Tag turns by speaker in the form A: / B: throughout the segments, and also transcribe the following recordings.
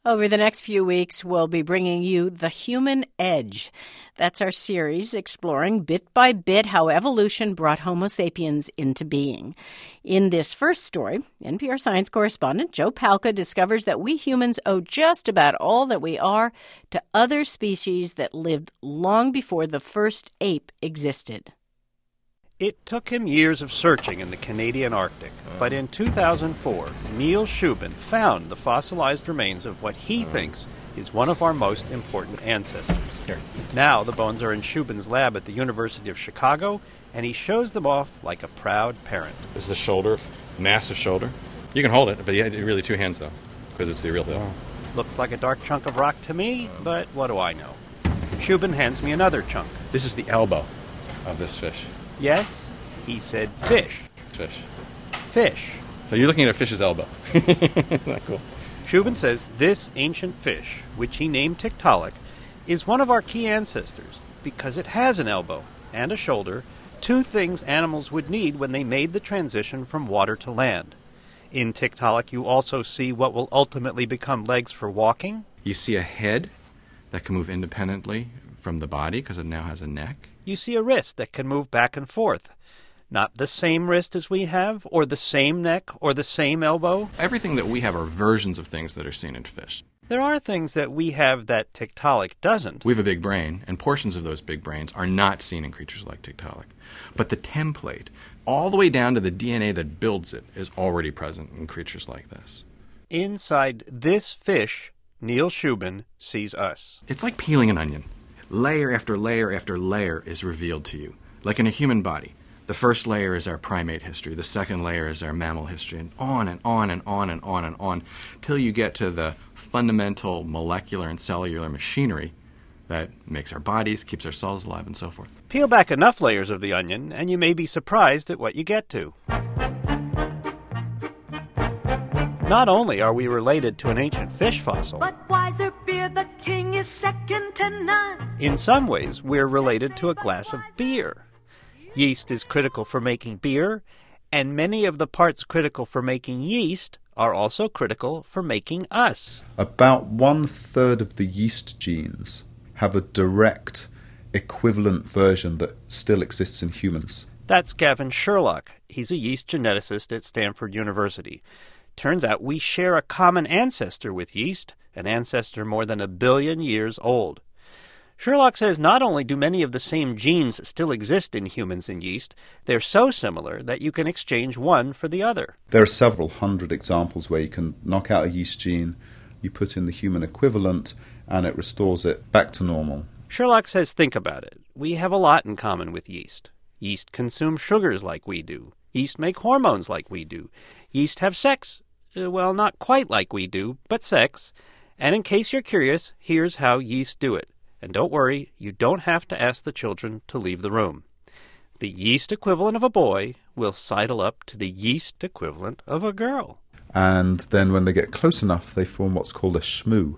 A: Over the next few weeks, we'll be bringing you The Human Edge. That's our series exploring bit by bit how evolution brought Homo sapiens into being. In this first story, NPR science correspondent Joe Palca discovers that we humans owe just about all that we are to other species that lived long before the first ape existed.
B: It took him years of searching in the Canadian Arctic, but in 2004, Neil Shubin found the fossilized remains of what he thinks is one of our most important ancestors.
C: Here.
B: Now the bones are in Shubin's lab at the University of Chicago, and he shows them off like a proud parent.
C: This is the shoulder, massive shoulder. You can hold it, but yeah, really two hands, though, because it's the real thing.
B: Looks like a dark chunk of rock to me, but what do I know? Shubin hands me another chunk.
C: This is the elbow of this fish.
B: Yes, he said fish.
C: Fish.
B: Fish.
C: So you're looking at a fish's elbow. Isn't that cool?
B: Shubin says this ancient fish, which he named Tiktaalik, is one of our key ancestors because it has an elbow and a shoulder, two things animals would need when they made the transition from water to land. In Tiktaalik, you also see what will ultimately become legs for walking.
C: You see a head that can move independently from the body because it now has a neck.
B: You see a wrist that can move back and forth. Not the same wrist as we have, or the same neck, or the same elbow.
C: Everything that we have are versions of things that are seen in fish.
B: There are things that we have that Tiktaalik doesn't.
C: We have a big brain, and portions of those big brains are not seen in creatures like Tiktaalik. But the template, all the way down to the DNA that builds it, is already present in creatures like this.
B: Inside this fish, Neil Shubin sees us.
C: It's like peeling an onion. Layer after layer after layer is revealed to you. Like in a human body, the first layer is our primate history, the second layer is our mammal history, and on and on and on and on and on, till you get to the fundamental molecular and cellular machinery that makes our bodies, keeps our cells alive, and so forth.
B: Peel back enough layers of the onion, and you may be surprised at what you get to. Not only are we related to an ancient fish fossil,
D: but wiser beer, the king is second to none.
B: In some ways, we're related to a glass of beer. Yeast is critical for making beer, and many of the parts critical for making yeast are also critical for making us.
E: About 1/3 of the yeast genes have a direct equivalent version that still exists in humans.
B: That's Gavin Sherlock. He's a yeast geneticist at Stanford University. Turns out we share a common ancestor with yeast, an ancestor more than 1 billion years old. Sherlock says not only do many of the same genes still exist in humans and yeast, they're so similar that you can exchange one for the other.
E: There are several hundred examples where you can knock out a yeast gene, you put in the human equivalent, and it restores it back to normal.
B: Sherlock says think about it. We have a lot in common with yeast. Yeast consume sugars like we do. Yeast make hormones like we do. Yeast have sex. Well, not quite like we do, but sex. And in case you're curious, here's how yeast do it. And don't worry, you don't have to ask the children to leave the room. The yeast equivalent of a boy will sidle up to the yeast equivalent of a girl.
E: And then when they get close enough, they form what's called a shmoo.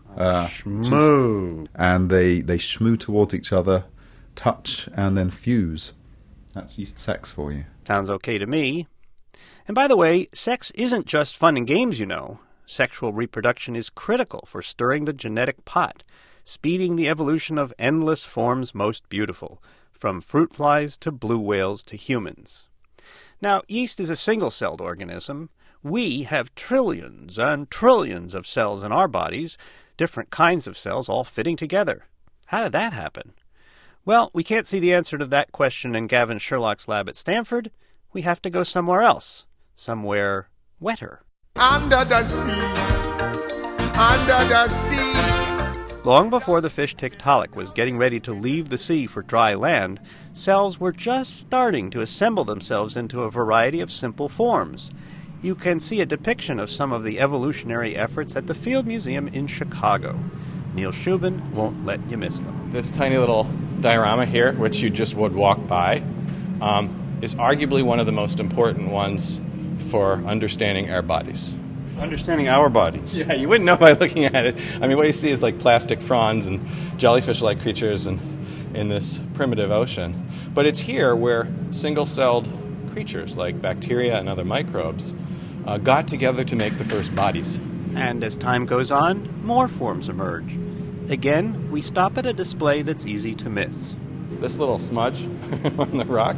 B: Shmoo.
E: And they shmoo towards each other, touch, and then fuse. That's yeast sex for you.
B: Sounds okay to me. And by the way, sex isn't just fun and games, you know. Sexual reproduction is critical for stirring the genetic pot, speeding the evolution of endless forms most beautiful, from fruit flies to blue whales to humans. Now, yeast is a single-celled organism. We have trillions and trillions of cells in our bodies, different kinds of cells all fitting together. How did that happen? Well, we can't see the answer to that question in Gavin Sherlock's lab at Stanford. We have to go somewhere else. Somewhere wetter.
F: Under the sea, under the sea.
B: Long before the fish Tiktaalik was getting ready to leave the sea for dry land, cells were just starting to assemble themselves into a variety of simple forms. You can see a depiction of some of the evolutionary efforts at the Field Museum in Chicago. Neil Shubin won't let you miss them.
C: This tiny little diorama here, which you just would walk by, is arguably one of the most important ones for understanding our bodies.
B: Understanding our bodies.
C: Yeah, you wouldn't know by looking at it. I mean, what you see is like plastic fronds and jellyfish-like creatures in this primitive ocean. But it's here where single-celled creatures like bacteria and other microbes got together to make the first bodies.
B: And as time goes on, more forms emerge. Again, we stop at a display that's easy to miss.
C: This little smudge on the rock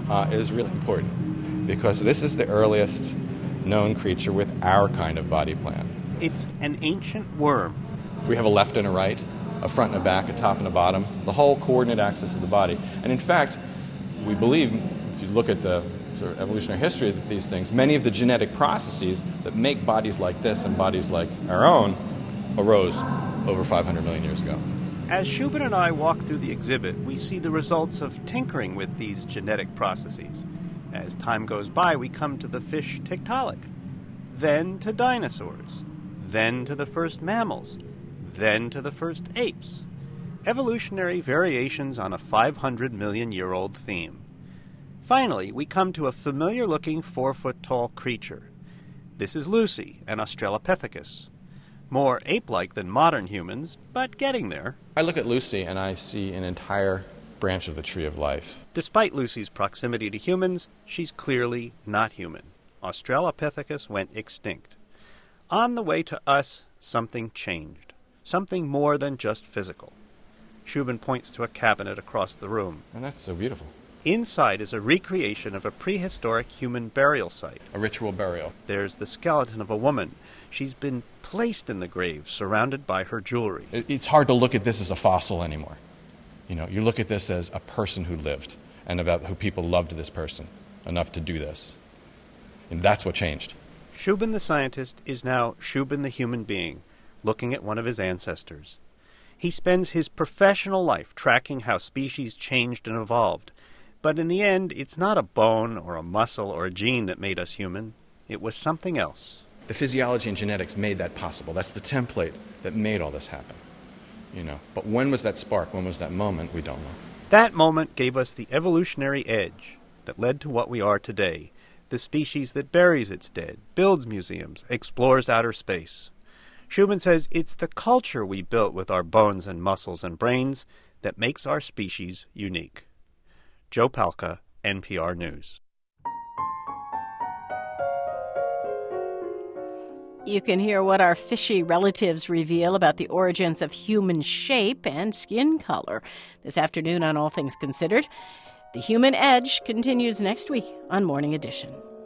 C: is really important because this is the earliest known creature with our kind of body plan.
B: It's an ancient worm.
C: We have a left and a right, a front and a back, a top and a bottom, the whole coordinate axis of the body. And in fact, we believe, if you look at the sort of evolutionary history of these things, many of the genetic processes that make bodies like this and bodies like our own arose over 500 million years ago.
B: As Shubin and I walk through the exhibit, we see the results of tinkering with these genetic processes. As time goes by, we come to the fish Tiktaalik, then to dinosaurs, then to the first mammals, then to the first apes. Evolutionary variations on a 500 million year old theme. Finally, we come to a familiar-looking 4-foot-tall creature. This is Lucy, an Australopithecus. More ape-like than modern humans, but getting there.
C: I look at Lucy and I see an entire branch of the tree of life.
B: Despite Lucy's proximity to humans, she's clearly not human. Australopithecus went extinct. On the way to us, something changed. Something more than just physical. Shubin points to a cabinet across the room.
C: And that's so beautiful.
B: Inside is a recreation of a prehistoric human burial site.
C: A ritual burial.
B: There's the skeleton of a woman. She's been placed in the grave, surrounded by her jewelry.
C: It's hard to look at this as a fossil anymore. You look at this as a person who lived and about who people loved this person enough to do this. And that's what changed.
B: Shubin the scientist is now Shubin the human being, looking at one of his ancestors. He spends his professional life tracking how species changed and evolved. But in the end, it's not a bone or a muscle or a gene that made us human. It was something else.
C: The physiology and genetics made that possible. That's the template that made all this happen. But when was that spark? When was that moment? We don't know.
B: That moment gave us the evolutionary edge that led to what we are today, the species that buries its dead, builds museums, explores outer space. Shubin says it's the culture we built with our bones and muscles and brains that makes our species unique. Joe Palca, NPR News.
A: You can hear what our fishy relatives reveal about the origins of human shape and skin color this afternoon on All Things Considered. The Human Edge continues next week on Morning Edition.